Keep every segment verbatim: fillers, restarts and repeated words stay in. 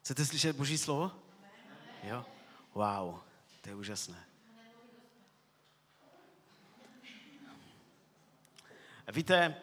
Chcete slyšet Boží slovo? Jo? Wow, to je úžasné. Víte,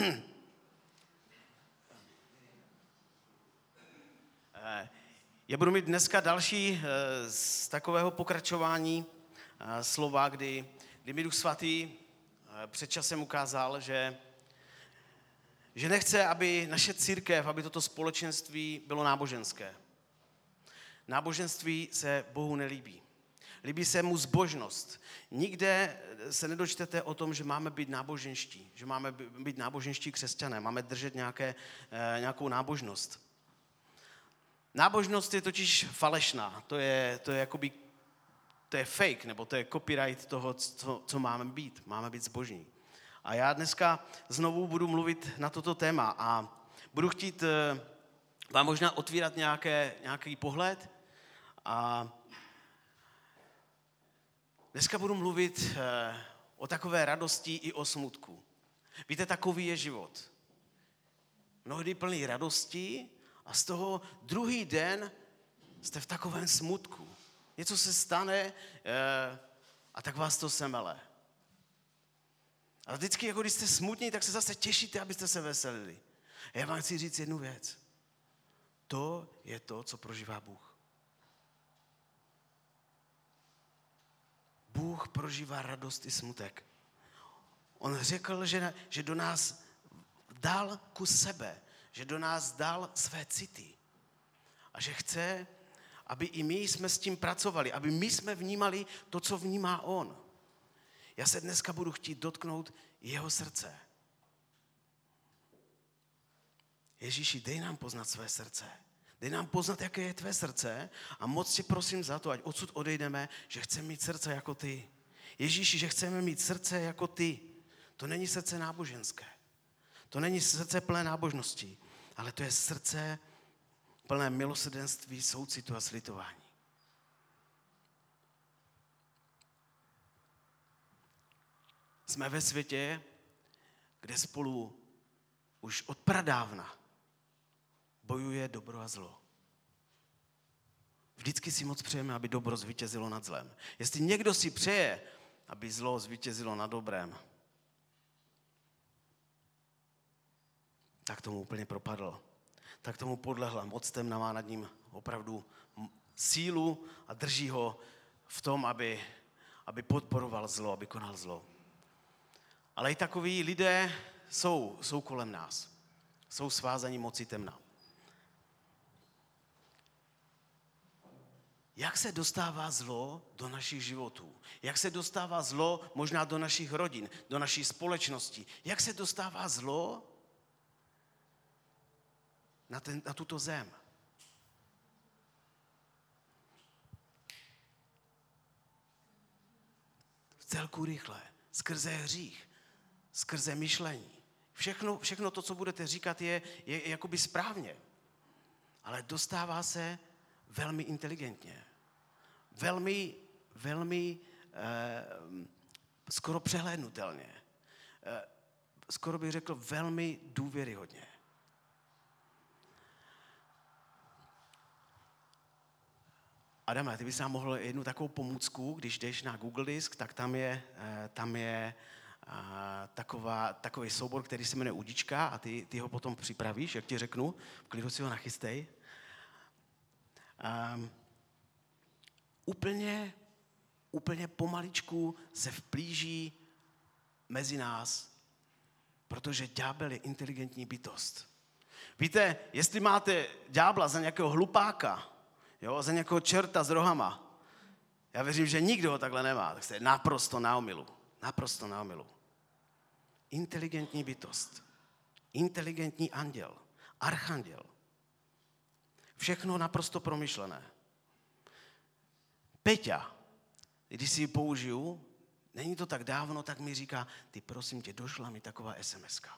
já budu mít dneska další z takového pokračování slova, kdy, kdy mi Duch Svatý před časem ukázal, že, že nechce, aby naše církev, aby toto společenství bylo náboženské. Náboženství se Bohu nelíbí. Líbí se mu zbožnost. Nikde se nedočtete o tom, že máme být náboženští, že máme být náboženští křesťané, máme držet nějaké, nějakou nábožnost. Nábožnost je totiž falešná, to je, to je jakoby, to je fake, nebo to je copyright toho, co, co máme být, máme být zbožní. A já dneska znovu budu mluvit na toto téma a budu chtít vám možná otvírat nějaké, nějaký pohled a dneska budu mluvit o takové radosti i o smutku. Víte, takový je život. Mnohdy plný radosti a z toho druhý den jste v takovém smutku. Něco se stane a tak vás to semele. A vždycky, jako když jste smutní, tak se zase těšíte, abyste se veselili. A já vám chci říct jednu věc. To je to, co prožívá Bůh. Bůh prožívá radost i smutek. On řekl, že, že do nás dal kus sebe, že do nás dal své city. A že chce, aby i my jsme s tím pracovali, aby my jsme vnímali to, co vnímá on. Já se dneska budu chtít dotknout jeho srdce. Ježíši, dej nám poznat své srdce. Dej nám poznat, jaké je tvé srdce a moc tě prosím za to, ať odsud odejdeme, že chceme mít srdce jako ty. Ježíši, že chceme mít srdce jako ty. To není srdce náboženské. To není srdce plné nábožnosti, ale to je srdce plné milosrdenství, soucitu a slitování. Jsme ve světě, kde spolu už od pradávna bojuje dobro a zlo. Vždycky si moc přejeme, aby dobro zvítězilo nad zlem. Jestli někdo si přeje, aby zlo zvítězilo nad dobrem, tak tomu úplně propadl. Tak tomu podlehl. Moc temna má nad ním opravdu sílu a drží ho v tom, aby, aby podporoval zlo, aby konal zlo. Ale i takoví lidé jsou, jsou kolem nás. Jsou svázaní moci temna. Jak se dostává zlo do našich životů? Jak se dostává zlo možná do našich rodin, do naší společnosti? Jak se dostává zlo na, ten, na tuto zem? V celku rychle, skrze hřích, skrze myšlení. Všechno, všechno to, co budete říkat, je, je jakoby správně. Ale dostává se velmi inteligentně. Velmi, velmi eh, skoro přehlédnutelně. Eh, skoro bych řekl velmi důvěryhodně. Adame, ty bys nám mohl jednu takovou pomůcku, když jdeš na Google disk, tak tam je, eh, tam je eh, taková, takový soubor, který se jmenuje Udička a ty, ty ho potom připravíš, jak ti řeknu, v klidu si ho nachystej. Um, úplně, úplně pomaličku se vplíží mezi nás, protože ďábel je inteligentní bytost. Víte, jestli máte ďábla za nějakého hlupáka, jo, za nějakého čerta s rohama, já věřím, že nikdo ho takhle nemá, tak jste naprosto na omylu. Naprosto na omylu. Inteligentní bytost. Inteligentní anděl. Archanděl. Všechno naprosto promyšlené. Peťa, když si ji použiju, není to tak dávno, tak mi říká, ty prosím tě, došla mi taková es em eska.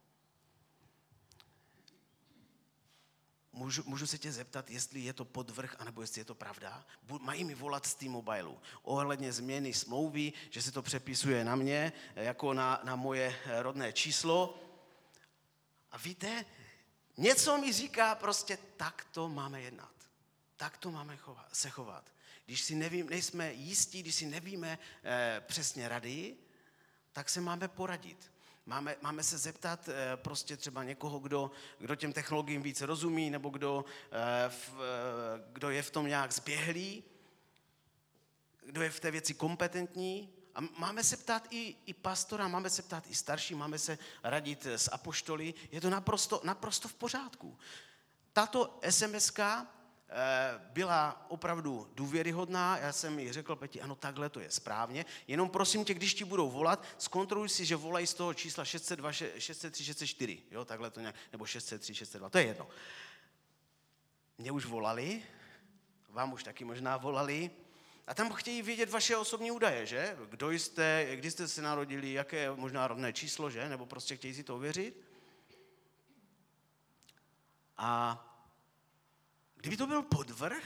Můžu, můžu se tě zeptat, jestli je to podvrh, anebo jestli je to pravda? Mají mi volat z T-Mobileu ohledně změny smlouvy, že se to přepisuje na mě, jako na, na moje rodné číslo. A víte, něco mi říká prostě, tak to máme jednat. tak to máme chovat, se chovat. Když si nevím, nejsme jistí, když si nevíme eh, přesně rady, tak se máme poradit. Máme, máme se zeptat eh, prostě třeba někoho, kdo, kdo těm technologiím více rozumí, nebo kdo, eh, v, eh, kdo je v tom nějak zběhlý, kdo je v té věci kompetentní. A máme se ptát i, i pastora, máme se ptát i starší, máme se radit s apoštoly. Je to naprosto, naprosto v pořádku. Tato es em eska byla opravdu důvěryhodná, já jsem jí řekl, Peti, ano, takhle to je správně, jenom prosím tě, když ti budou volat, zkontroluj si, že volají z toho čísla šest set dva, šest set tři, šest set čtyři, jo, takhle to nějak, nebo šest set tři, šest set dva, to je jedno. Mě už volali, vám už taky možná volali, a tam chtějí vědět vaše osobní údaje, že? Kdo jste, kdy jste se narodili, jaké možná rodné číslo, že? Nebo prostě chtějí si to ověřit. A kdyby to byl podvrh,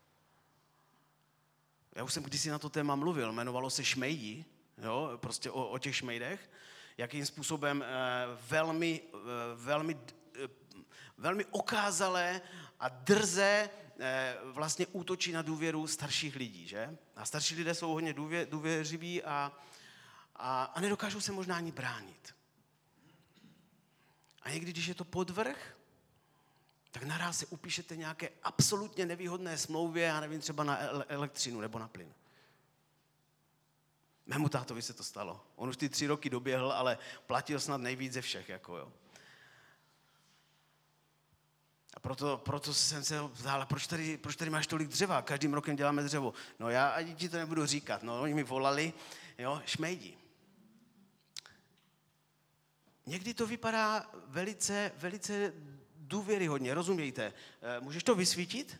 já už jsem kdysi na to téma mluvil, jmenovalo se šmejdi, jo, prostě o, o těch šmejdech, jakým způsobem eh, velmi, eh, velmi, eh, velmi okázalé a drze eh, vlastně útočí na důvěru starších lidí, že? A starší lidé jsou hodně důvě, důvěřiví a, a, a nedokážou se možná ani bránit. A někdy, když je to podvrh, tak naraz se upíšete nějaké absolutně nevýhodné smlouvě, já nevím, třeba na elektřinu nebo na plyn. Mému tátovi se to stalo. On už ty tři roky doběhl, ale platil snad nejvíc ze všech. Jako jo. A proto, proto jsem se ptal, proč tady, proč tady máš tolik dřeva? Každým rokem děláme dřevo. No já ani ti to nebudu říkat. No, oni mi volali, jo, šmejdi. Někdy to vypadá velice, velice důvěryhodně, rozumějte. Můžeš to vysvítit?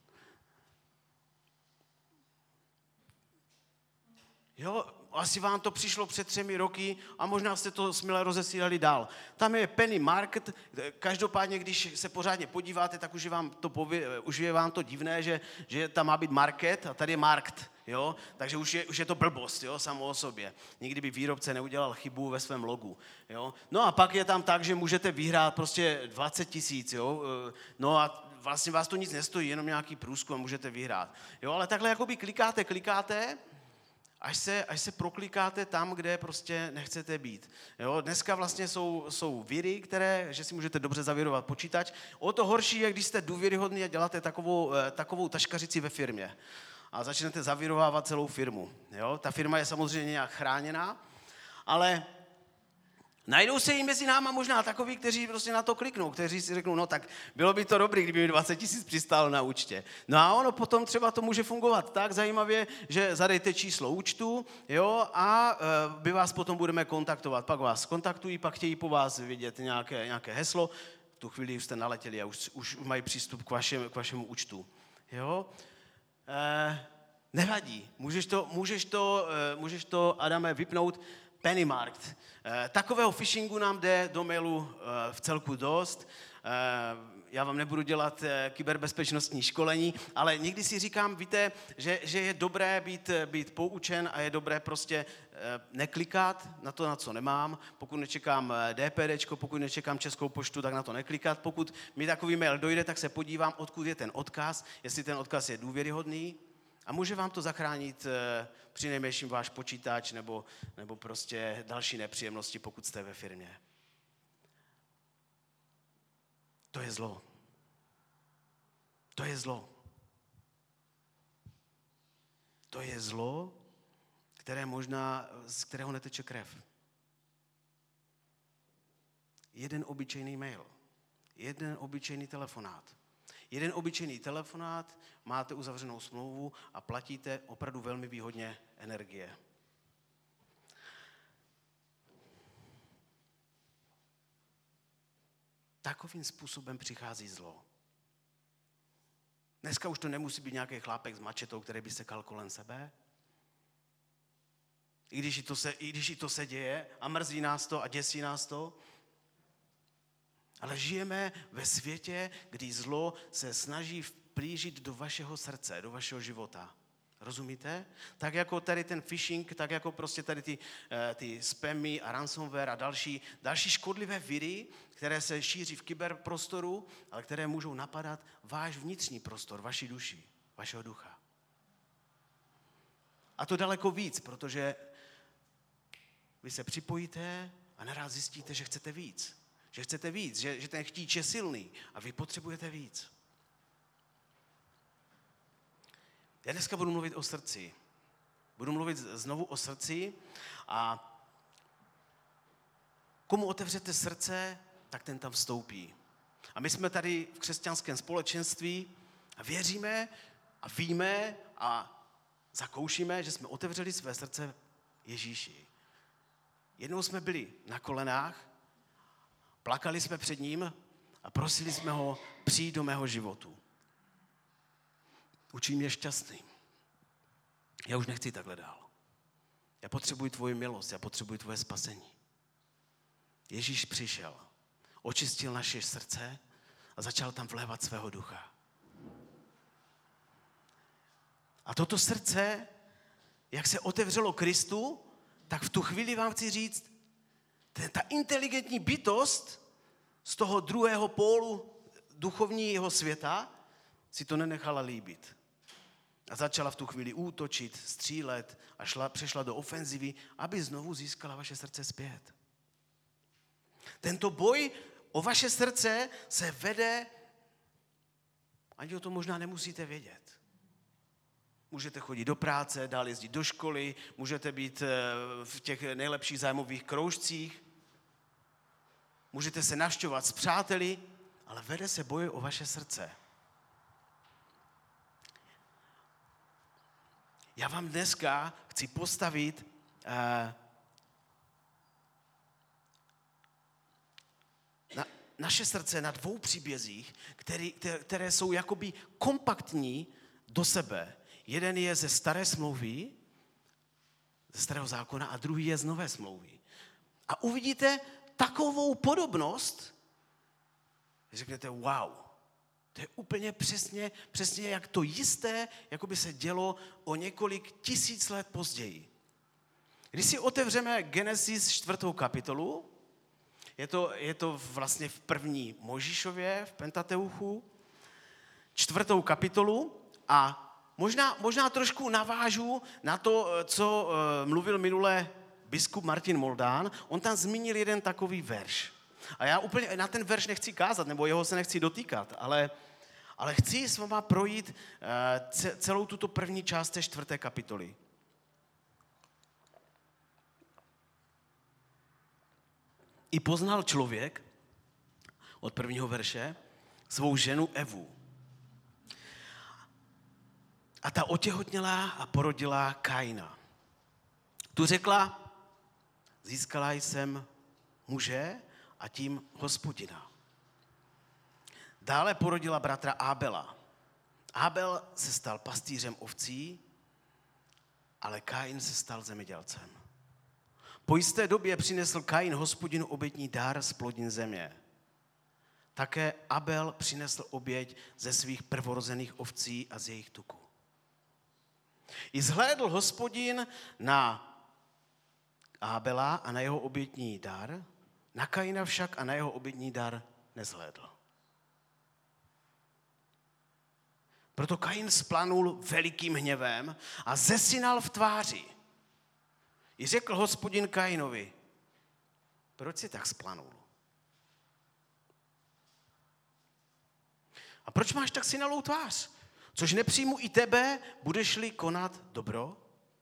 Jo, asi vám to přišlo před třemi roky a možná jste to směle rozesílali dál. Tam je penny market, každopádně, když se pořádně podíváte, tak už je vám to, pově, už je vám to divné, že, že tam má být market a tady je markt. Jo? Takže už je, už je to blbost, jo? Samo o sobě. Nikdy by výrobce neudělal chybu ve svém logu. Jo? No a pak je tam tak, že můžete vyhrát prostě dvacet tisíc. Jo? No a vlastně vás to nic nestojí, jenom nějaký průzkum můžete vyhrát. Jo? Ale takhle jakoby klikáte, klikáte, až se, až se proklikáte tam, kde prostě nechcete být. Jo? Dneska vlastně jsou, jsou viry, které, že si můžete dobře zavírovat počítač. O to horší je, když jste důvěryhodní a děláte takovou, takovou taškařici ve firmě. A začnete zavirovávat celou firmu. Jo? Ta firma je samozřejmě nějak chráněná, ale najdou se i mezi náma možná takoví, kteří prostě na to kliknou, kteří si řeknou, no tak bylo by to dobrý, kdyby mi dvacet tisíc přistálo na účtě. No a ono potom třeba to může fungovat tak zajímavě, že zadejte číslo účtu, jo, a e, my vás potom budeme kontaktovat. Pak vás kontaktují, pak chtějí po vás vidět nějaké, nějaké heslo, v tu chvíli už jste naletěli a už, už mají přístup k, vašem, k vašemu účtu. Jo? E, nevadí, můžeš to, můžeš to, e, můžeš to, Adame, vypnout. Penny market. E, takového phishingu nám jde do mailu e, v celku dost. E, já vám nebudu dělat e, kyberbezpečnostní školení, ale někdy si říkám, víte, že, že je dobré být, být poučen a je dobré prostě e, neklikat na to, na co nemám. Pokud nečekám DPDčko, pokud nečekám Českou poštu, tak na to neklikat. Pokud mi takový mail dojde, tak se podívám, odkud je ten odkaz, jestli ten odkaz je důvěryhodný. A může vám to zachránit e, přinejmenším váš počítač nebo, nebo prostě další nepříjemnosti, pokud jste ve firmě. To je zlo. To je zlo. To je zlo, které možná, z kterého neteče krev. Jeden obyčejný mail. Jeden obyčejný telefonát. Jeden obyčejný telefonát, máte uzavřenou smlouvu a platíte opravdu velmi výhodně energie. Takovým způsobem přichází zlo. Dneska už to nemusí být nějaký chlápek s mačetou, který by sekal kolem sebe. I když i to se, i když i to se děje a mrzí nás to a děsí nás to. Ale žijeme ve světě, kdy zlo se snaží vplížit do vašeho srdce, do vašeho života. Rozumíte? Tak jako tady ten phishing, tak jako prostě tady ty, ty spamy a ransomware a další, další škodlivé viry, které se šíří v kyberprostoru, ale které můžou napadat váš vnitřní prostor, vaši duši, vašeho ducha. A to daleko víc, protože vy se připojíte a naraz zjistíte, že chcete víc. Že chcete víc, že, že ten chtíč je silný a vy potřebujete víc. Já dneska budu mluvit o srdci. Budu mluvit znovu o srdci a komu otevřete srdce, tak ten tam vstoupí. A my jsme tady v křesťanském společenství a věříme a víme a zakoušíme, že jsme otevřeli své srdce Ježíši. Jednou jsme byli na kolenách, plakali jsme před ním a prosili jsme ho přijít do mého životu. Učí mě šťastným. Já už nechci takhle dál. Já potřebuji tvoji milost, já potřebuji tvoje spasení. Ježíš přišel, očistil naše srdce a začal tam vlévat svého ducha. A toto srdce, jak se otevřelo Kristu, tak v tu chvíli vám chci říct, ta inteligentní bytost z toho druhého pólu duchovního světa si to nenechala líbit. A začala v tu chvíli útočit, střílet a šla, přešla do ofenzivy, aby znovu získala vaše srdce zpět. Tento boj o vaše srdce se vede, ani o tom možná nemusíte vědět. Můžete chodit do práce, dál jezdit do školy, můžete být v těch nejlepších zájmových kroužcích, můžete se navštěvovat s přáteli, ale vede se boj o vaše srdce. Já vám dneska chci postavit uh, na, naše srdce na dvou příbězích, který, které jsou jakoby kompaktní do sebe. Jeden je ze staré smlouvy, ze starého zákona a druhý je z nové smlouvy. A uvidíte takovou podobnost, řeknete wow. To je úplně přesně, přesně jak to jisté, jako by se dělo o několik tisíc let později. Když si otevřeme Genesis čtvrtou kapitolu, je to, je to vlastně v první Mojžíšově, v Pentateuchu, čtvrtou kapitolu a možná, možná trošku navážu na to, co uh, mluvil minule biskup Martin Moldán. On tam zmínil jeden takový verš. A já úplně na ten verš nechci kázat, nebo jeho se nechci dotýkat, ale, ale chci s váma projít uh, celou tuto první část té čtvrté kapitoly. I poznal člověk, od prvního verše, svou ženu Evu. A ta otěhotněla a porodila Kaina. Tu řekla, získala jsem muže a tím Hospodina. Dále porodila bratra Ábela. Ábel se stal pastýřem ovcí, ale Kain se stal zemědělcem. Po jisté době přinesl Kain Hospodinu obětní dar z plodin země. Také Abel přinesl oběť ze svých prvorozených ovcí a z jejich tuku. I zhlédl Hospodin na Ábela a na jeho obětní dar, na Kaina však a na jeho obětní dar nezhlédl. Proto Kain splanul velikým hněvem a zesinal v tváři. I řekl Hospodin Kainovi, proč jsi tak splanul? A proč máš tak sinalou tvář? Což nepřijmu i tebe, budeš-li konat dobro?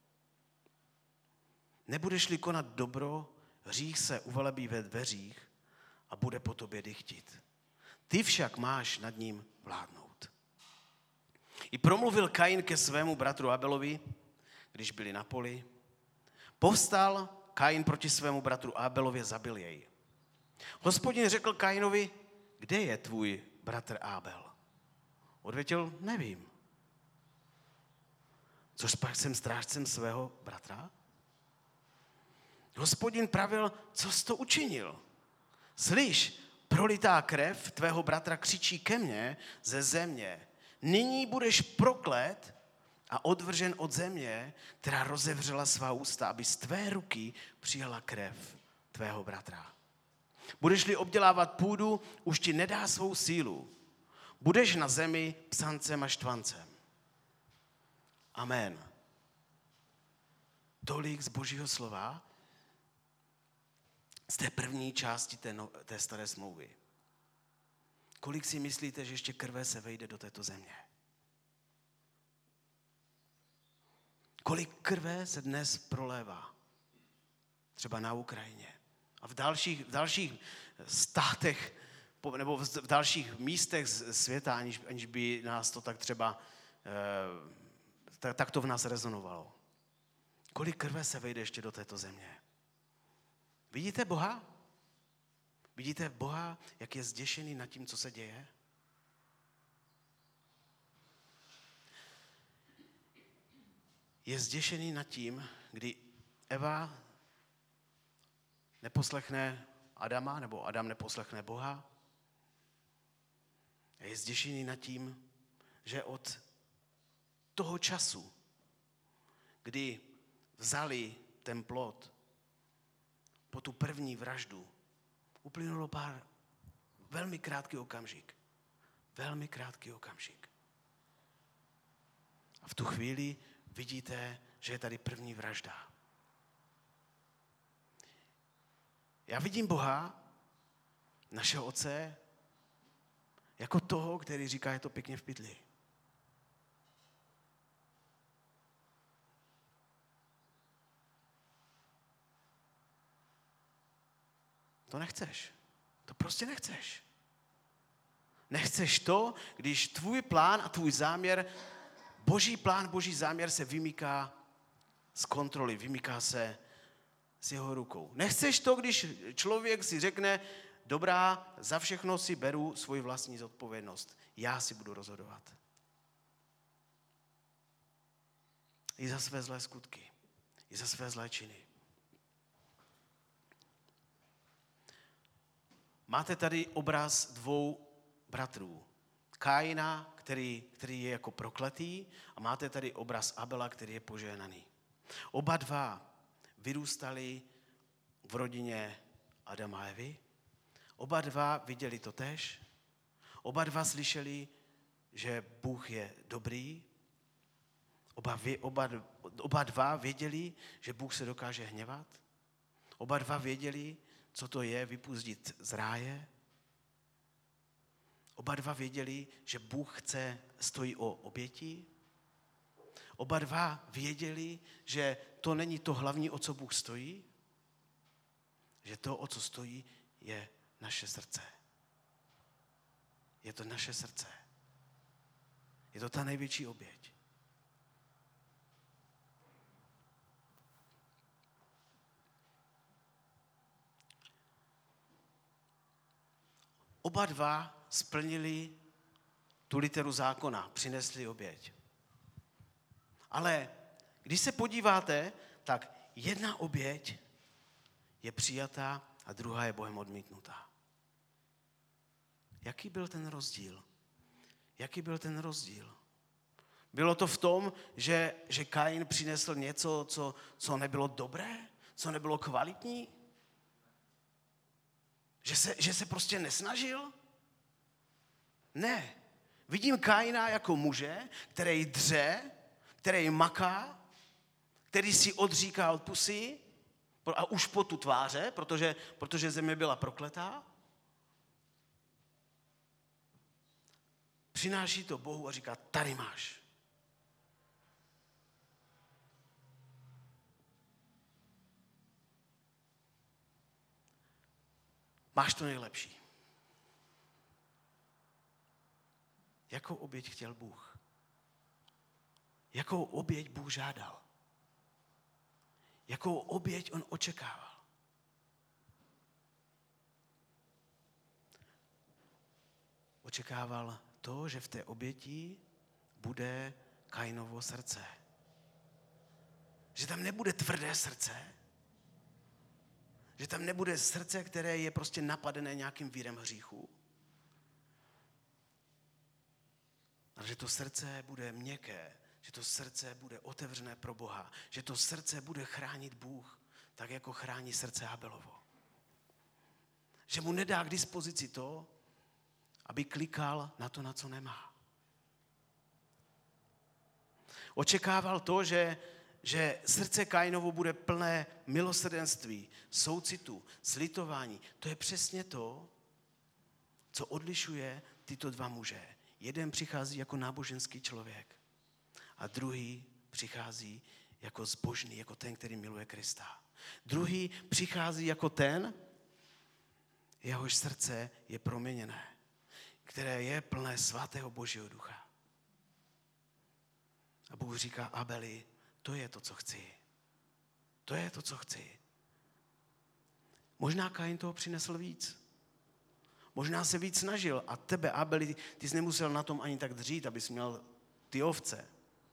Nebudeš-li konat dobro, hřích se uvelebí ve dveřích a bude po tobě dychtit. Ty však máš nad ním vládnout. I promluvil Kain ke svému bratru Abelovi, když byli na poli. Povstal Kain proti svému bratru Abelovi a zabil jej. Hospodin řekl Kainovi, kde je tvůj bratr Abel? Odvětil, nevím. Což pak jsem strážcem svého bratra? Hospodin pravil, co jsi to učinil? Slyš, prolitá krev tvého bratra křičí ke mně ze země. Nyní budeš proklet a odvržen od země, která rozevřela svá ústa, aby z tvé ruky přijala krev tvého bratra. Budeš-li obdělávat půdu, už ti nedá svou sílu. Budeš na zemi psancem a štvancem. Amen. Tolik z Božího slova z té první části té, no, té staré smlouvy. Kolik si myslíte, že ještě krve se vejde do této země? Kolik krve se dnes prolévá? Třeba na Ukrajině. A v dalších, v dalších státech nebo v dalších místech světa, aniž, aniž by nás to tak třeba, eh, tak, tak to v nás rezonovalo. Kolik krve se vejde ještě do této země? Vidíte Boha? Vidíte Boha, jak je zděšený nad tím, co se děje? Je zděšený nad tím, kdy Eva neposlechne Adama, nebo Adam neposlechne Boha. Je zděšený nad tím, že od toho času, kdy vzali ten plod po tu první vraždu, uplynulo pár velmi krátký okamžik. Velmi krátký okamžik. A v tu chvíli vidíte, že je tady první vražda. Já vidím Boha, našeho Otce, jako toho, který říká, je to pěkně v pytli. To nechceš. To prostě nechceš. Nechceš to, když tvůj plán a tvůj záměr, Boží plán, Boží záměr se vymýká z kontroly, vymýká se s jeho rukou. Nechceš to, když člověk si řekne, dobrá, za všechno si beru svoji vlastní zodpovědnost. Já si budu rozhodovat. I za své zlé skutky. I za své zlé činy. Máte tady obraz dvou bratrů. Kaina, který, který je jako prokletý, a máte tady obraz Abela, který je požehnaný. Oba dva vyrůstali v rodině Adama a Evy. Oba dva viděli totéž. Oba dva slyšeli, že Bůh je dobrý. Oba, oba, oba dva věděli, že Bůh se dokáže hněvat. Oba dva věděli, co to je vypustit z ráje. Oba dva věděli, že Bůh chce, stojí o oběti. Oba dva věděli, že to není to hlavní, o co Bůh stojí, že to, o co stojí, je naše srdce. Je to naše srdce. Je to ta největší oběť. Oba dva splnili tu literu zákona, přinesli oběť. Ale když se podíváte, tak jedna oběť je přijatá a druhá je Bohem odmítnutá. Jaký byl ten rozdíl? Jaký byl ten rozdíl? Bylo to v tom, že, že Kain přinesl něco, co, co nebylo dobré? Co nebylo kvalitní? Že se, že se prostě nesnažil? Ne. Vidím Kaina jako muže, který dře, který maká, který si odříká od pusy a už po tu tváře, protože, protože země byla prokletá. Přináší to Bohu a říká, tady máš. Máš to nejlepší. Jakou oběť chtěl Bůh? Jakou oběť Bůh žádal? Jakou oběť on očekával? Očekával to, že v té oběti bude Kainovo srdce. Že tam nebude tvrdé srdce. Že tam nebude srdce, které je prostě napadené nějakým vírem hříchu. Ale že to srdce bude měkké, že to srdce bude otevřené pro Boha, že to srdce bude chránit Bůh, tak jako chrání srdce Abelovo. Že mu nedá k dispozici to, aby klikal na to, na co nemá. Očekával to, že, že srdce Kainovo bude plné milosrdenství, soucitu, slitování. To je přesně to, co odlišuje tyto dva muže. Jeden přichází jako náboženský člověk a druhý přichází jako zbožný, jako ten, který miluje Krista. Druhý přichází jako ten, jehož srdce je proměněné, které je plné svatého Božího ducha. A Bůh říká, Abeli, to je to, co chci. To je to, co chci. Možná Kain toho přinesl víc. Možná se víc snažil a tebe, Abeli, ty jsi nemusel na tom ani tak dřít, abys měl ty ovce.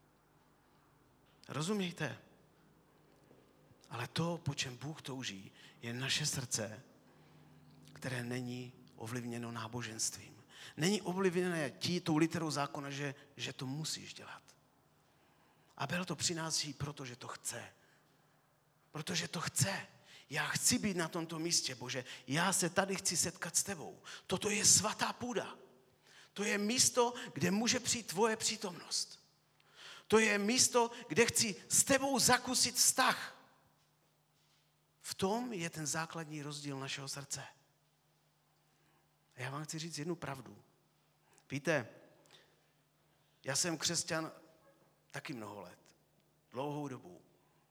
Rozumějte? Ale to, po čem Bůh touží, je naše srdce, které není ovlivněno náboženstvím. Není ovlivněné tí, tou literou zákona, že, že to musíš dělat. Abel to přináší, protože to chce. Protože to chce. Já chci být na tomto místě, Bože. Já se tady chci setkat s tebou. Toto je svatá půda. To je místo, kde může přijít tvoje přítomnost. To je místo, kde chci s tebou zakusit vztah. V tom je ten základní rozdíl našeho srdce. A já vám chci říct jednu pravdu. Víte, já jsem křesťan taky mnoho let. Dlouhou dobu.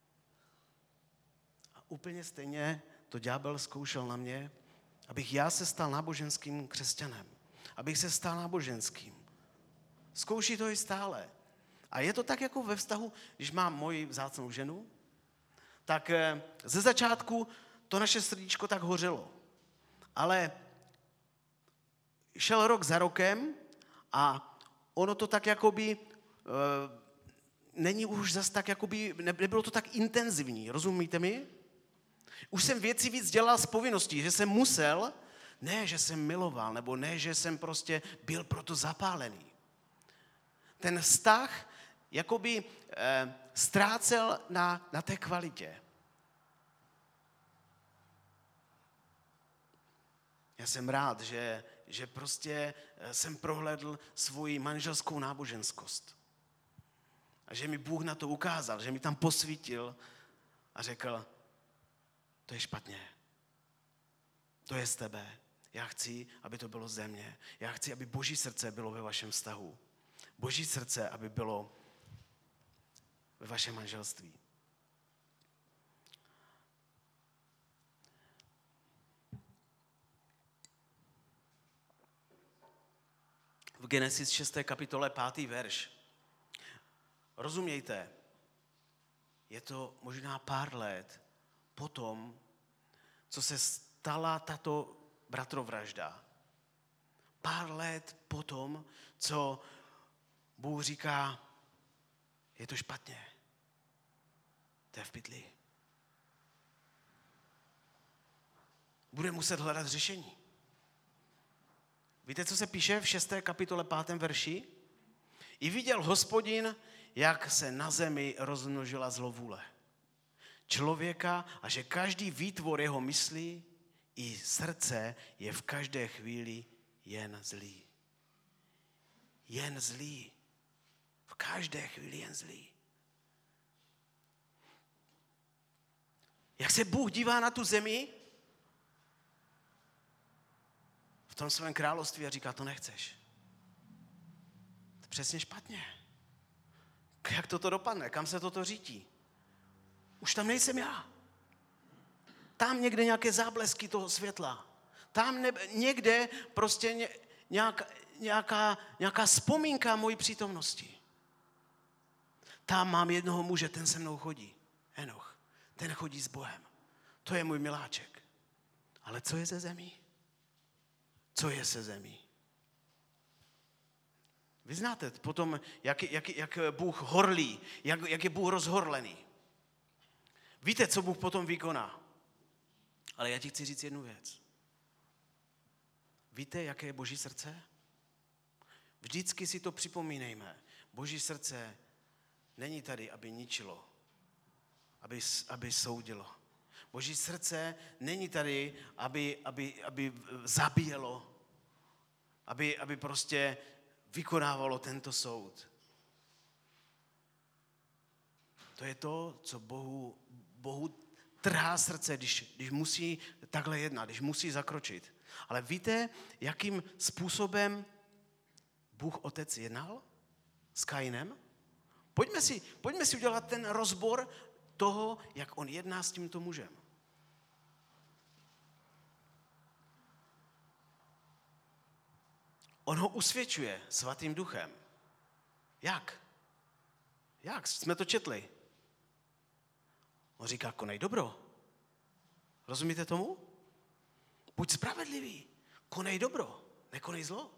A úplně stejně to ďábel zkoušel na mě, abych já se stal náboženským křesťanem. Abych se stal náboženským. Zkouší to i stále. A je to tak jako ve vztahu, když mám moji vzácnou ženu, tak ze začátku to naše srdíčko tak hořelo. Ale šel rok za rokem a ono to tak jakoby, e, není už zas tak jakoby, nebylo to tak intenzivní, rozumíte mi? Už jsem věci víc dělal z povinností, že jsem musel, ne, že jsem miloval, nebo ne, že jsem prostě byl proto zapálený. Ten vztah jakoby e, ztrácel na, na té kvalitě. Já jsem rád, že, že prostě jsem prohlédl svoji manželskou náboženskost. A že mi Bůh na to ukázal, že mi tam posvítil a řekl, to je špatně. To je z tebe. Já chci, aby to bylo ze mě. Já chci, aby Boží srdce bylo ve vašem vztahu. Boží srdce, aby bylo ve vašem manželství. V Genesis šesté kapitole pátý verš. Rozumějte, je to možná pár let potom, co se stala tato bratrovražda. Pár let potom, co Bůh říká, je to špatně. To je v pytli. Bude muset hledat řešení. Víte, co se píše v šesté kapitole pátém verši? I viděl Hospodin, jak se na zemi rozmnožila zlovůle člověka a že každý výtvor jeho myslí i srdce je v každé chvíli jen zlý. Jen zlý. V každé chvíli jen zlý. Jak se Bůh dívá na tu zemi v tom svém království a říká, to nechceš. To je přesně špatně. Jak toto dopadne? Kam se toto řítí? Už tam nejsem já. Tam někde nějaké záblesky toho světla. Tam ne, někde prostě ně, nějaká, nějaká, nějaká vzpomínka mojí přítomnosti. Tam mám jednoho muže, ten se mnou chodí. Enoch. Ten chodí s Bohem. To je můj miláček. Ale co je ze zemí? Co je se zemí? Vy znáte potom, jak, jak, jak Bůh horlí, jak, jak je Bůh rozhorlený. Víte, co Bůh potom vykoná. Ale já ti chci říct jednu věc. Víte, jaké je Boží srdce? Vždycky si to připomínejme. Boží srdce není tady, aby ničilo, aby, aby soudilo. Boží srdce není tady, aby, aby, aby zabíjelo, aby, aby prostě vykonávalo tento soud. To je to, co Bohu, Bohu trhá srdce, když, když musí takhle jednat, když musí zakročit. Ale víte, jakým způsobem Bůh Otec jednal s Kainem? Pojďme si, pojďme si udělat ten rozbor toho, jak on jedná s tímto mužem. On ho usvědčuje svatým duchem. Jak? Jak? Jsme to četli. On říká, konej dobro. Rozumíte tomu? Buď spravedlivý. Konej dobro. Nekonej zlo.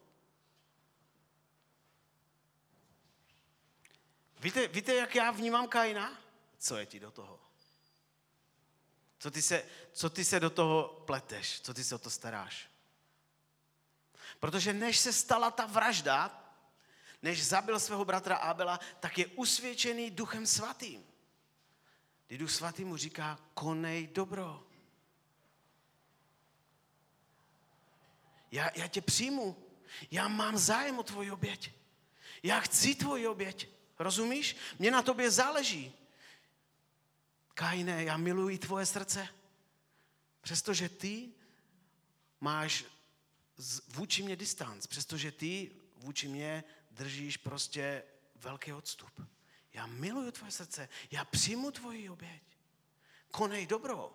Víte, víte, jak já vnímám Kaina? Co je ti do toho? Co ty se, co ty se do toho pleteš? Co ty se o to staráš? Protože než se stala ta vražda, než zabil svého bratra Abela, tak je usvědčený Duchem svatým. Kdy Duch svatý mu říká, konej dobro. Já, já tě přijmu. Já mám zájem o tvoji oběť. Já chci tvoji oběť. Rozumíš? Mně na tobě záleží. Kaine, já miluji tvoje srdce. Přestože ty máš vůči mě distanc, přestože ty vůči mě držíš prostě velký odstup. Já miluji tvoje srdce, já přijmu tvoji oběť. Konej dobro.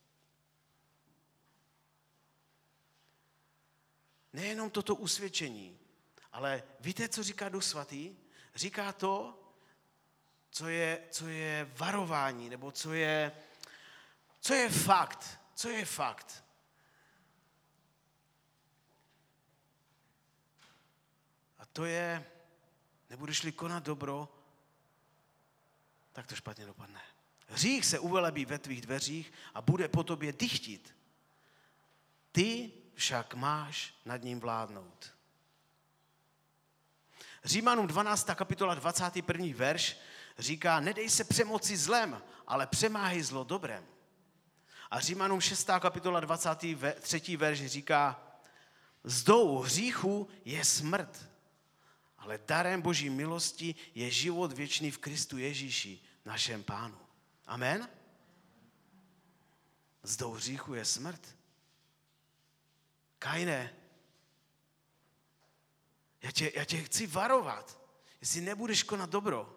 Nejenom toto usvědčení, ale víte, co říká Duch svatý? Říká to, co je, co je varování, nebo co je, co je fakt. Co je fakt? A to je, nebudeš-li konat dobro, tak to špatně dopadne. Hřích se uvelebí ve tvých dveřích a bude po tobě dychtit. Ty však máš nad ním vládnout. Římanům dvanáctá kapitola dvacátý první verš říká, nedej se přemoci zlem, ale přemáhej zlo dobrem. A Římanům šestá kapitola dvacátý třetí verš říká, mzdou hříchu je smrt, ale darem Boží milosti je život věčný v Kristu Ježíši, našem Pánu. Amen? Mzdou hříchu je smrt. Kaine, já tě, já tě chci varovat. Jestli nebudeš konat dobro,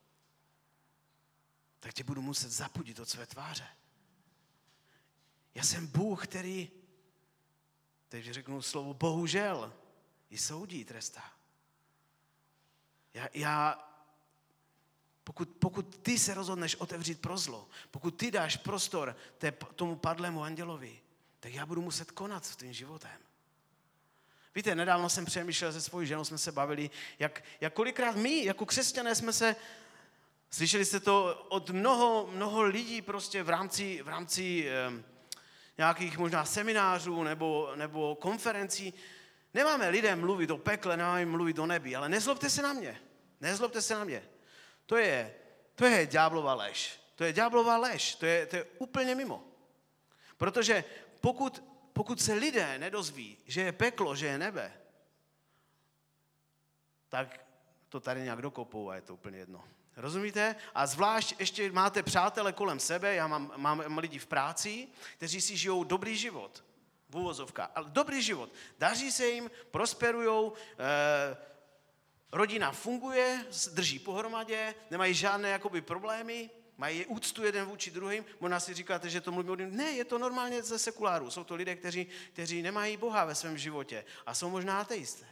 tak tě budu muset zapudit od své tváře. Já jsem Bůh, který, teď řeknu slovo bohužel, i soudí, trestá. Já, já pokud, pokud ty se rozhodneš otevřít pro zlo, pokud ty dáš prostor té, tomu padlému andělovi, tak já budu muset konat s tím životem. Víte, nedávno jsem přemýšlel se svojí ženou, jsme se bavili, jak, jak kolikrát my, jako křesťané, jsme se, slyšeli jste to od mnoho, mnoho lidí prostě v rámci, v rámci eh, nějakých možná seminářů nebo, nebo konferencí. Nemáme lidem mluvit o pekle, nemáme mluvit o nebi, ale nezlobte se na mě. Nezlobte se na mě. To je, to je ďáblova lež. To je ďáblova lež. To je, to je úplně mimo. Protože pokud, pokud se lidé nedozví, že je peklo, že je nebe, tak to tady nějak dokopou a je to úplně jedno. Rozumíte? A zvlášť ještě máte přátele kolem sebe, já mám, mám lidi v práci, kteří si žijou dobrý život. V uvozovkách. Ale dobrý život. Daří se jim, prosperujou, eh, rodina funguje, drží pohromadě, nemají žádné jakoby problémy, mají úctu jeden vůči druhým. Možná si říkáte, že to mluví o Ne, je to normálně ze sekuláru. Jsou to lidé, kteří, kteří nemají Boha ve svém životě a jsou možná ateisté.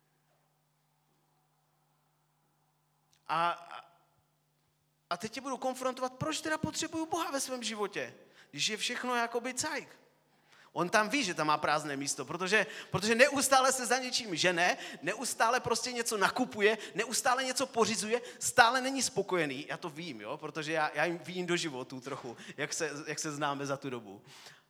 A, a teď tě budu konfrontovat, proč teda potřebuju Boha ve svém životě, když je všechno jakoby cajk. On tam ví, že tam má prázdné místo, protože, protože neustále se za něčím žene, neustále prostě něco nakupuje, neustále něco pořizuje, stále není spokojený. Já to vím, jo, protože já, já jim vidím do životu trochu, jak se, jak se známe za tu dobu.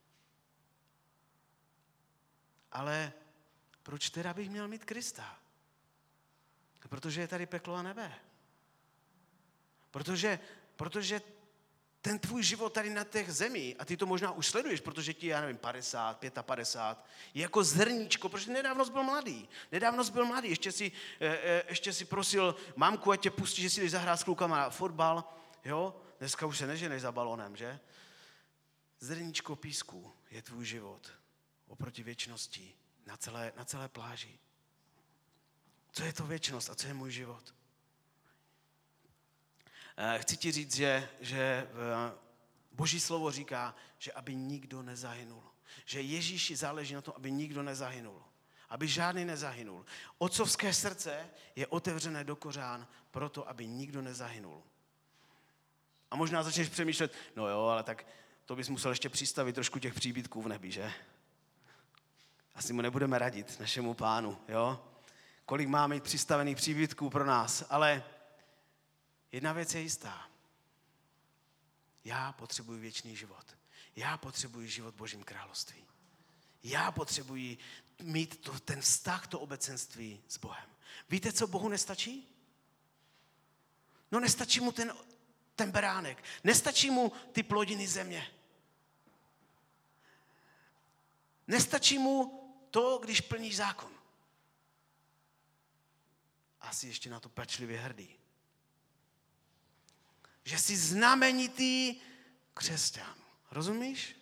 Ale proč teda bych měl mít Krista? Protože je tady peklo a nebe. Protože, protože ten tvůj život tady na těch zemí, a ty to možná už sleduješ, protože ti, já nevím, padesát, padesát pět, je jako zrníčko, protože nedávno jsi byl mladý. Nedávno jsi byl mladý, ještě si, ještě si prosil mamku, ať tě pustí, že si jdeš zahrát s klukama na fotbal, jo? Dneska už se neženeš za balonem, že? Zrníčko písku je tvůj život oproti věčnosti na celé, na celé pláži. Co je to věčnost a co je můj život? Chci ti říct, že, že Boží slovo říká, že aby nikdo nezahynul. Že Ježíši záleží na tom, aby nikdo nezahynul. Aby žádný nezahynul. Otcovské srdce je otevřené do kořán proto, aby nikdo nezahynul. A možná začneš přemýšlet, no jo, ale tak to bys musel ještě přistavit trošku těch příbytků v nebi, že? Asi mu nebudeme radit, našemu pánu, jo? Kolik má mít přistavených příbytků pro nás, ale jedna věc je jistá. Já potřebuji věčný život. Já potřebuji život v Božím království. Já potřebuji mít to, ten vztah, to obecenství s Bohem. Víte, co Bohu nestačí? No nestačí mu ten, ten beránek. Nestačí mu ty plodiny země. Nestačí mu to, když plníš zákon. Asi ještě na to pečlivě hrdý. Že jsi znamenitý křesťan. Rozumíš?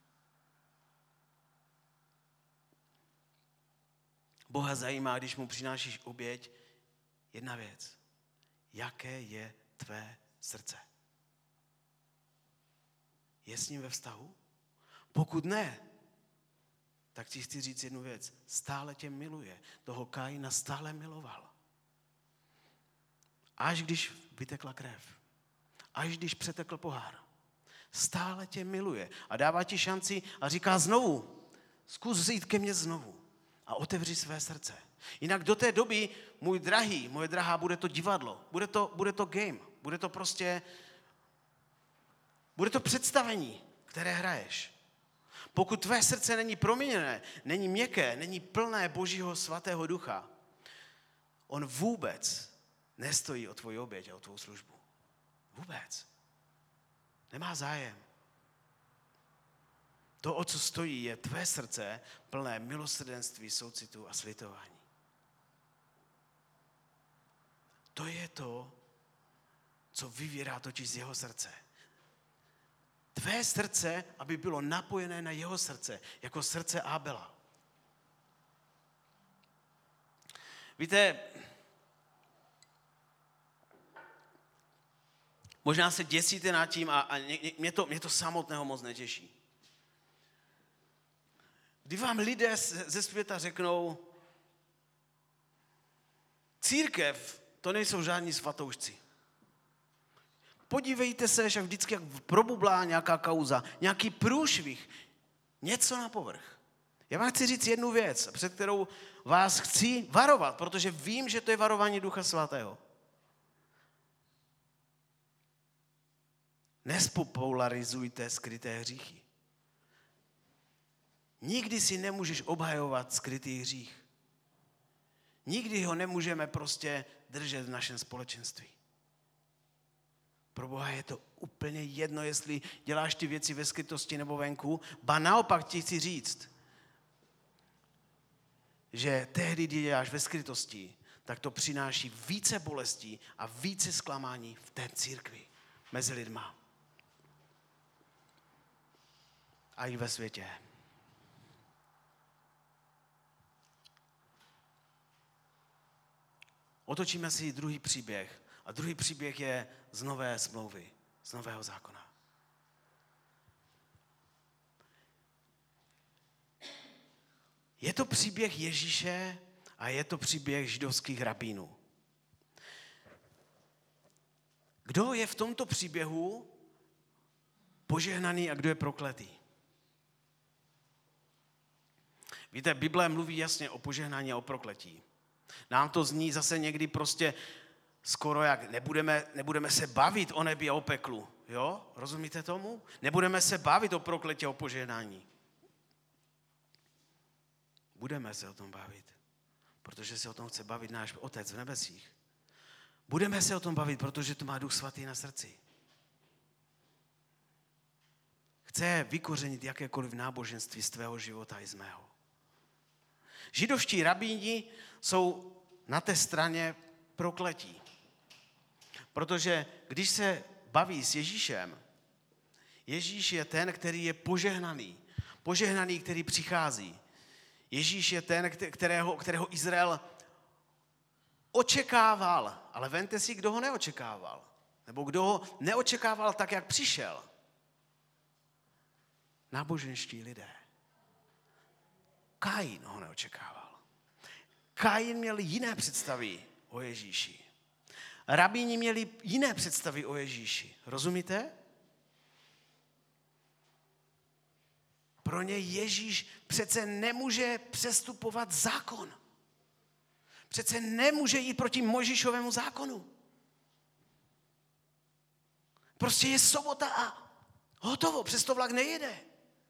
Boha zajímá, když mu přinášíš oběť, jedna věc. Jaké je tvé srdce? Je s ním ve vztahu? Pokud ne, tak ti chci říct jednu věc. Stále tě miluje. Toho Kaina stále miloval. Až když vytekla krev. Až když přetekl pohár. Stále tě miluje. A dává ti šanci a říká znovu. Zkus jít ke mně znovu. A otevři své srdce. Jinak do té doby, můj drahý, moje drahá, bude to divadlo. Bude to, bude to game. Bude to prostě... Bude to představení, které hraješ. Pokud tvé srdce není proměněné, není měkké, není plné Božího svatého ducha, on vůbec nestojí o tvoji oběť a o tvou službu. Vůbec. Nemá zájem. To, o co stojí, je tvé srdce plné milosrdenství, soucitu a slitování. To je to, co vyvírá totiž z jeho srdce. Tvé srdce, aby bylo napojené na jeho srdce, jako srdce Ábela. Víte, možná se děsíte nad tím a, a mě, to, mě to samotného moc netěší. Kdy vám lidé ze světa řeknou, církev, to nejsou žádní svatoušci. Podívejte se, že vždycky jak probublá nějaká kauza, nějaký průšvih, něco na povrch. Já vám chci říct jednu věc, před kterou vás chci varovat, protože vím, že to je varování Ducha Svatého. Nespopularizujte skryté hříchy. Nikdy si nemůžeš obhajovat skrytý hřích. Nikdy ho nemůžeme prostě držet v našem společenství. Pro Boha je to úplně jedno, jestli děláš ty věci ve skrytosti nebo venku. Ba naopak ti chci říct, že tehdy, kdy děláš ve skrytosti, tak to přináší více bolestí a více zklamání v té církvi mezi lidma. A i ve světě. Otočíme si druhý příběh. A druhý příběh je z nové smlouvy, z nového zákona. Je to příběh Ježíše a je to příběh židovských rabínů. Kdo je v tomto příběhu požehnaný a kdo je prokletý? Víte, Bible mluví jasně o požehnání a o prokletí. Nám to zní zase někdy prostě skoro jak nebudeme, nebudeme se bavit o nebi a o peklu. Jo? Rozumíte tomu? Nebudeme se bavit o prokletí a o požehnání. Budeme se o tom bavit, protože se o tom chce bavit náš Otec v nebesích. Budeme se o tom bavit, protože to má Duch Svatý na srdci. Chce vykořenit jakékoliv náboženství z tvého života i z mého. Židovští rabíni jsou na té straně prokletí. Protože když se baví s Ježíšem, Ježíš je ten, který je požehnaný. Požehnaný, který přichází. Ježíš je ten, kterého, kterého Izrael očekával. Ale vemte si, kdo ho neočekával. Nebo kdo ho neočekával tak, jak přišel. Náboženští lidé. Kain ho neočekával. Kain měl jiné představy o Ježíši. Rabíni měli jiné představy o Ježíši. Rozumíte? Pro ně Ježíš přece nemůže přestupovat zákon. Přece nemůže jít proti Mojžíšovému zákonu. Prostě je sobota a hotovo, přes to vlak nejede.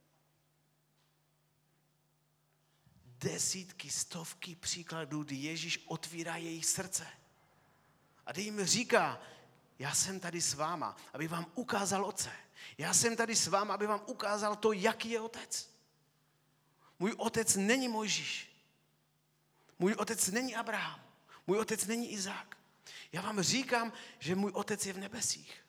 Desítky, stovky příkladů, kdy Ježíš otvírá jejich srdce. A kdy jim říká, já jsem tady s váma, aby vám ukázal Otce. Já jsem tady s váma, aby vám ukázal to, jaký je Otec. Můj otec není Mojžíš. Můj otec není Abraham. Můj otec není Izák. Já vám říkám, že můj otec je v nebesích.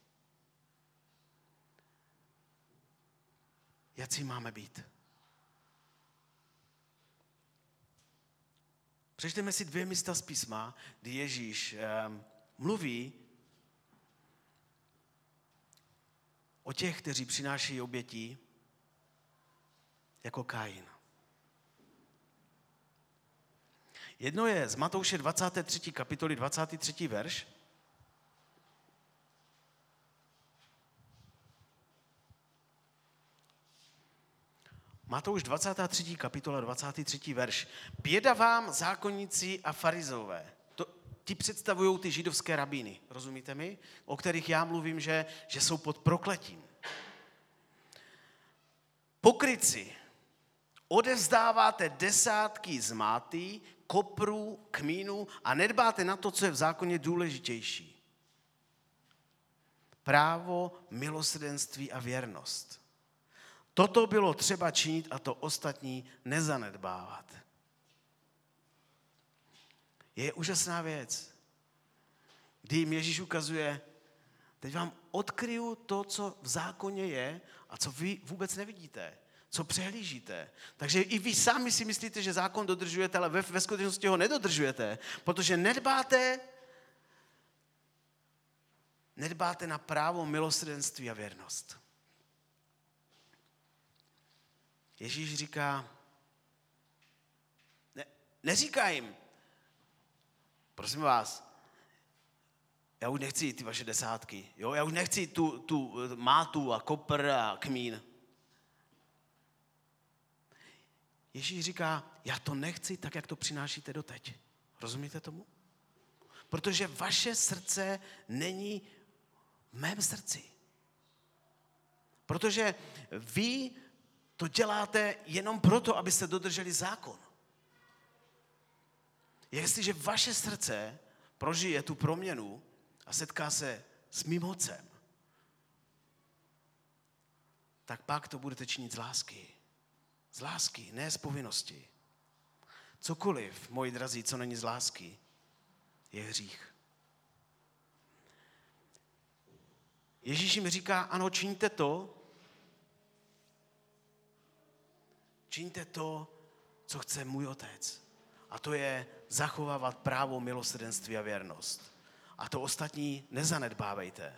Jací máme být? Přečteme si dvě místa z písma, kdy Ježíš um, mluví o těch, kteří přinášejí oběti jako Kain. Jedno je z Matouše dvacáté třetí kapitoly dvacátý třetí verš. Matouš dvacátá třetí kapitola dvacátý třetí verš. Běda vám, zákonníci a farizové. To, ti představují ty židovské rabíny, rozumíte mi? O kterých já mluvím, že, že jsou pod prokletím. Pokrytci, odevzdáváte desátky z máty, kopru, kmínu a nedbáte na to, co je v zákoně důležitější. Právo, milosrdenství a věrnost. Toto bylo třeba činit a to ostatní nezanedbávat. Je úžasná věc, kdy jim Ježíš ukazuje, teď vám odkryju to, co v zákoně je a co vy vůbec nevidíte, co přehlížíte. Takže i vy sami si myslíte, že zákon dodržujete, ale ve, ve skutečnosti ho nedodržujete, protože nedbáte, nedbáte na právo, milosrdenství a věrnost. Ježíš říká, ne, neříká jim, prosím vás, já už nechci ty vaše desátky, jo? Já už nechci tu, tu mátu a kopr a kmín. Ježíš říká, já to nechci tak, jak to přinášíte doteď. Rozumíte tomu? Protože vaše srdce není v mém srdci. Protože vy to děláte jenom proto, abyste dodrželi zákon. Jestliže vaše srdce prožije tu proměnu a setká se s mým Otcem, tak pak to budete činit z lásky. Z lásky, ne z povinnosti. Cokoliv, moji drazí, co není z lásky, je hřích. Ježíš jim říká, ano, čiňte to, čiňte to, co chce můj Otec. A to je zachovávat právo, milosrdenství a věrnost. A to ostatní nezanedbávejte.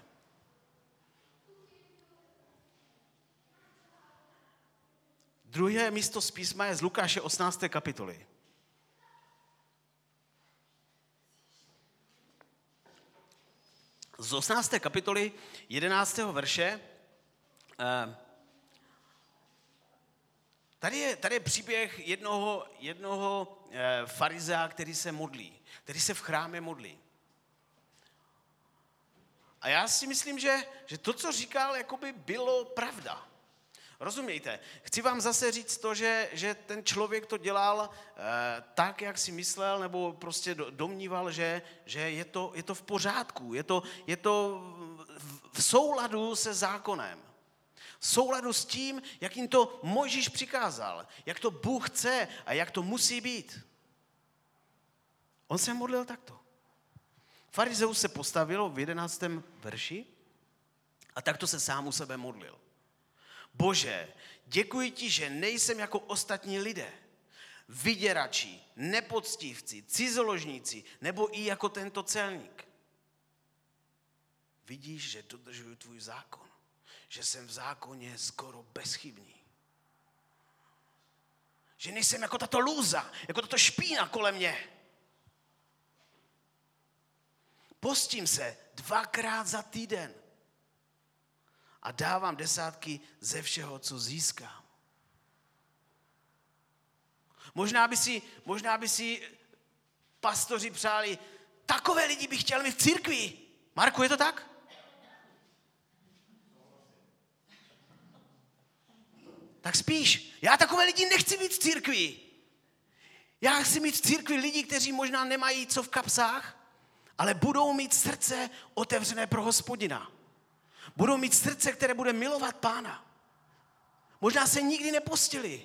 Druhé místo z písma je z Lukáše osmnácté kapitoly. Z osmnácté kapitoly jedenáctého verše tady je, tady je příběh jednoho, jednoho farizea, který se modlí, který se v chrámě modlí. A já si myslím, že, že to, co říkal, jakoby bylo pravda. rozumějte, chci vám zase říct to, že, že ten člověk to dělal eh, tak, jak si myslel, nebo prostě domníval, že, že je, to, je to v pořádku, je to, je to v, v souladu se zákonem. V souladu s tím, jak jim to Mojžíš přikázal, jak to Bůh chce a jak to musí být. On se modlil takto. Farizeus se postavil v jedenáctém verši a takto se sám u sebe modlil. Bože, děkuji ti, že nejsem jako ostatní lidé, vyděrači, nepoctivci, cizoložníci, nebo i jako tento celník. Vidíš, že dodržuju tvůj zákon, že jsem v zákoně skoro bezchybný. Že nejsem jako tato lůza, jako tato špína kolem mě. Postím se dvakrát za týden a dávám desátky ze všeho, co získám. Možná by si, možná by si pastoři přáli, takové lidi bych chtěl mít v církvi. Marku, je to tak? Tak spíš, já takové lidi nechci mít v církvi. Já chci mít v církvi lidi, kteří možná nemají co v kapsách, ale budou mít srdce otevřené pro Hospodina. Budou mít srdce, které bude milovat Pána. Možná se nikdy nepostili.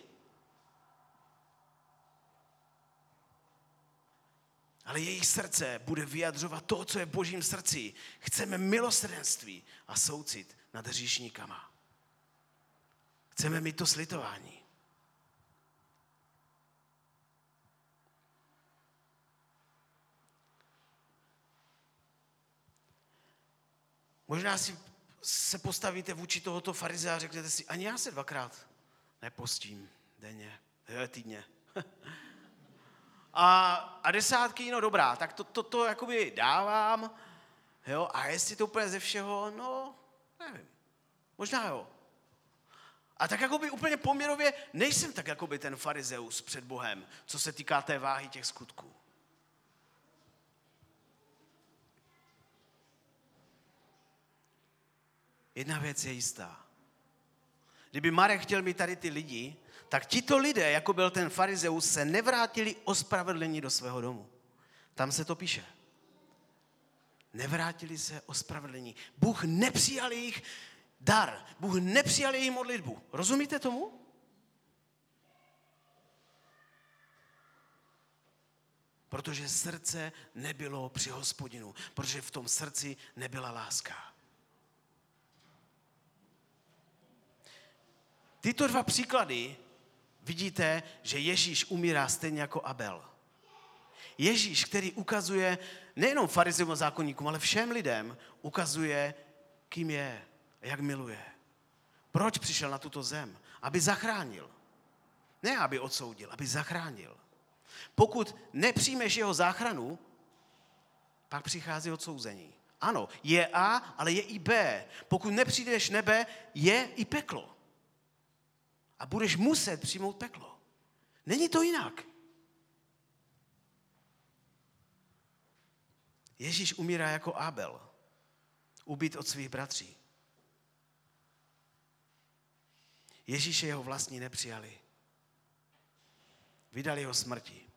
Ale jejich srdce bude vyjadřovat to, co je v Božím srdci. Chceme milosrdenství a soucit nad hříšníkama. Chceme mít to slitování. Možná si se postavíte vůči tohoto farizea a řeknete si, ani já se dvakrát nepostím denně, týdně. a, a desátky, no dobrá, tak to, to, to jakoby dávám, jo, a jestli to úplně ze všeho, no, nevím, možná jo. A tak jakoby úplně poměrově nejsem tak jakoby ten farizeus před Bohem, co se týká té váhy těch skutků. Jedna věc je jistá. Kdyby Marek chtěl mít tady ty lidi, tak tito lidé, jako byl ten farizeus, se nevrátili ospravedlení do svého domu. Tam se to píše. Nevrátili se ospravedlení. Bůh nepřijal jejich dar. Bůh nepřijal jejich modlitbu. Rozumíte tomu? Protože srdce nebylo při Hospodinu. Protože v tom srdci nebyla láska. Tyto dva příklady vidíte, že Ježíš umírá stejně jako Abel. Ježíš, který ukazuje nejenom farizeům a zákonníkům, ale všem lidem, ukazuje, kým je, jak miluje. Proč přišel na tuto zem? Aby zachránil. Ne, aby odsoudil, aby zachránil. Pokud nepřijmeš jeho záchranu, pak přichází odsouzení. Ano, je A, ale je i B. Pokud nepřijdeš nebe, je i peklo. A budeš muset přijmout peklo. Není to jinak. Ježíš umírá jako Abel. Ubít od svých bratří. Ježíše jeho vlastní nepřijali. Vydali ho smrti.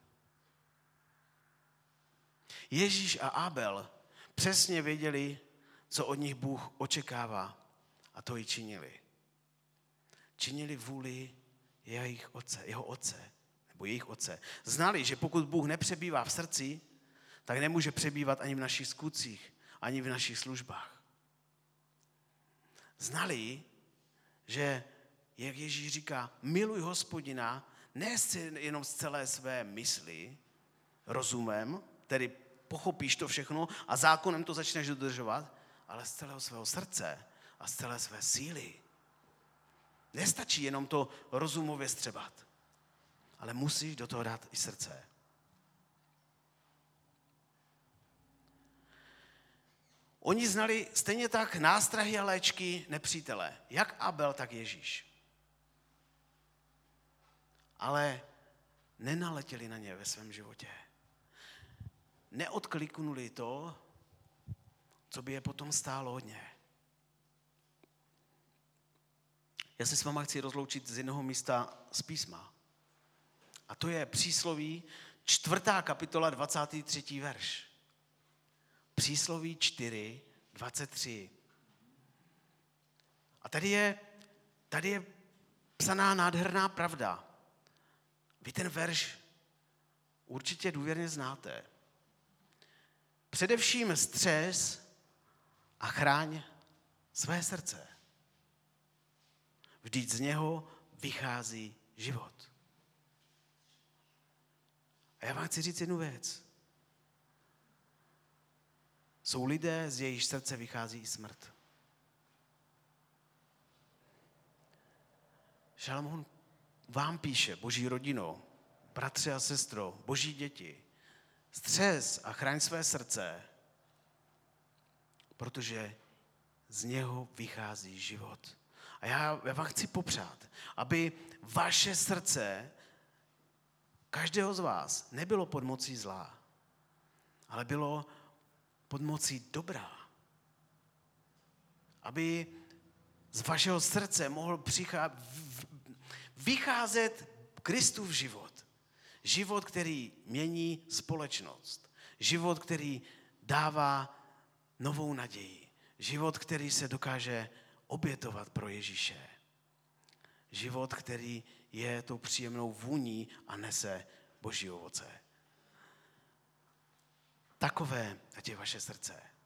Ježíš a Abel přesně věděli, co od nich Bůh očekává, a to i činili. Činili vůli jejich otce, jeho otce, nebo jejich otce. Znali, že pokud Bůh nepřebývá v srdci, tak nemůže přebývat ani v našich skutcích, ani v našich službách. Znali, že, jak Ježíš říká, miluj Hospodina, ne jenom z celé své mysli, rozumem, tedy pochopíš to všechno a zákonem to začneš dodržovat, ale z celého svého srdce a z celé své síly. Nestačí jenom to rozumově střebat, ale musíš do toho dát i srdce. Oni znali stejně tak nástrahy a léčky nepřítele, jak Abel, tak Ježíš. Ale nenaletěli na ně ve svém životě. Neodkliknuli to, co by je potom stálo hodně. Já se s váma chci rozloučit z jednoho místa z písma. A to je Přísloví, čtvrtá kapitola, dvacátý třetí verš. Přísloví čtyři, dvacet tři. A tady je, tady je psaná nádherná pravda. Vy ten verš určitě důvěrně znáte. Především střes a chráň své srdce. Vždyť z něho vychází život. A já vám chci říct jednu věc. Jsou lidé, z jejich srdce vychází i smrt. Šalamoun vám píše, boží rodino, bratři a sestro, boží děti, střes a chraň své srdce, protože z něho vychází život. A já, já vám chci popřát, aby vaše srdce, každého z vás, nebylo pod mocí zla, ale bylo pod mocí dobra. Aby z vašeho srdce mohl přicházet, vycházet Kristův život. Život, který mění společnost. Život, který dává novou naději. Život, který se dokáže obětovat pro Ježíše. Život, který je tou příjemnou vůní a nese boží ovoce. Takové ať je vaše srdce.